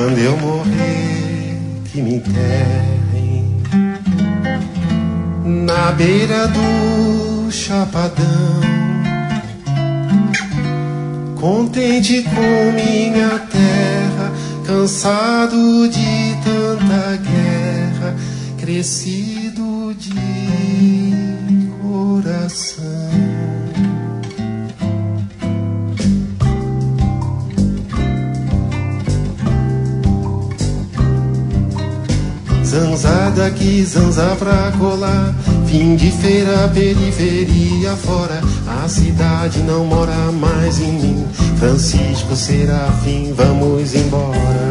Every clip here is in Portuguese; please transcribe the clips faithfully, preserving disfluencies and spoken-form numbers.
Quando eu morrer, que me enterrem na beira do chapadão, contente com minha terra, cansado de tanta guerra, crescido de coração. Zanza daqui, zanza pra colar, fim de feira, periferia fora. A cidade não mora mais em mim. Francisco Serafim, vamos embora.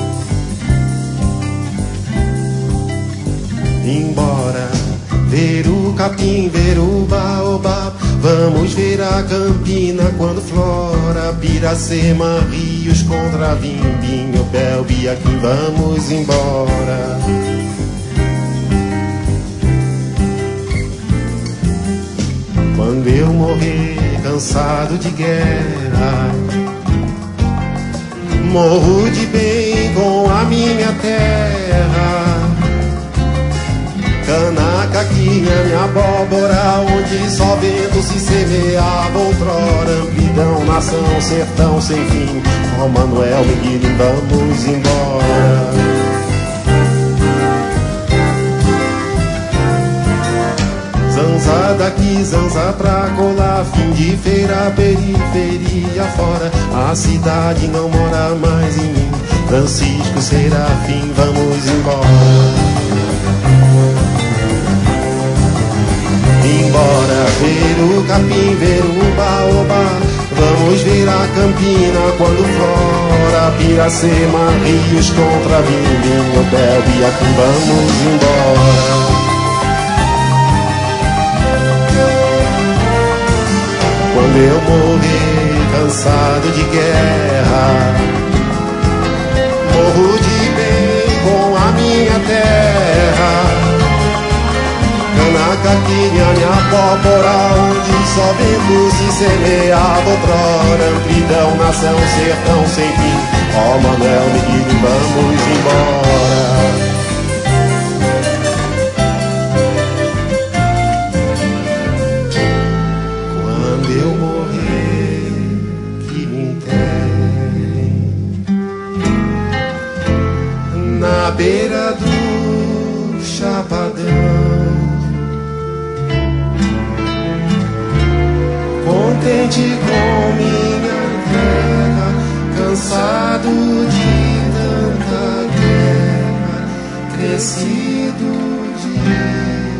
Embora, ver o capim, ver o baobá. Vamos ver a campina quando flora. Piracema, rios contra Vimbinho, Belbi, aqui vamos embora. Quando eu morrer, cansado de guerra, morro de bem com a minha terra. Cana, caquinha, minha abóbora, onde só vento se semeava outrora. Amplidão, nação, sertão sem fim. Ó oh, Manuel Miguel, vamos embora. Zanza daqui, zanza pra colar, fim de feira, periferia fora. A cidade não mora mais em mim. Francisco Serafim, vamos embora. Embora, ver o capim, ver o baobá. Vamos ver a campina quando flora. Piracema, rios contra Vimbinho, Belbi, aqui vamos embora. Quando eu morrer, cansado de guerra, morro de bem com a minha terra. Cana, caquinha, minha abóbora, onde só vento se semeava outrora. Amplidão, nação, sertão sem fim. Ó oh, Manuel Miguel, vamos embora. Quando eu morrer, que me enterrem na beira do chapadão, contente com minha terra, cansado de tanta guerra, crescido de